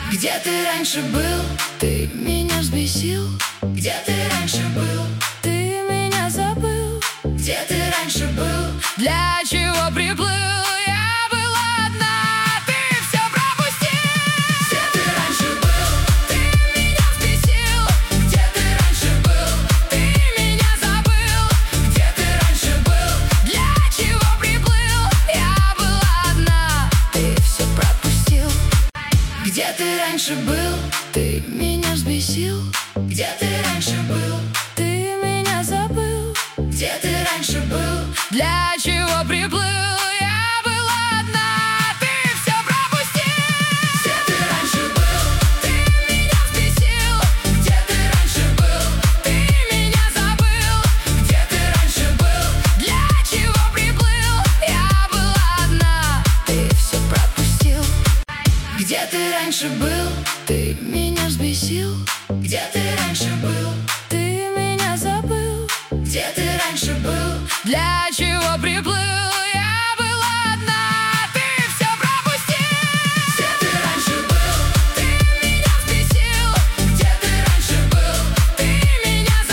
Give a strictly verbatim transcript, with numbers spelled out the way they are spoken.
Где ты раньше был? Ты меня взбесил. Где ты раньше был? Ты меня забыл. Где ты раньше был? Для чего приплыл? Я была одна, ты все пропустил. Где ты раньше был? Ты меня взбесил. Где ты раньше был? Ты меня забыл. Где ты раньше был? Для чего приплыл? Я была одна, ты все пропустил. Где ты раньше был? Ты меня взбесил. Где ты раньше был? Ты меня забыл. Где ты раньше был? Для чего приплыл? Я была одна, ты все пропустил. Где ты раньше был? Ты меня взбесил. Где ты раньше был? Ты меня забыл. Где ты раньше был? Для чего приплыл? Я была одна, ты все пропустил. Где ты раньше был? Ты меня взбесил. Где ты раньше был?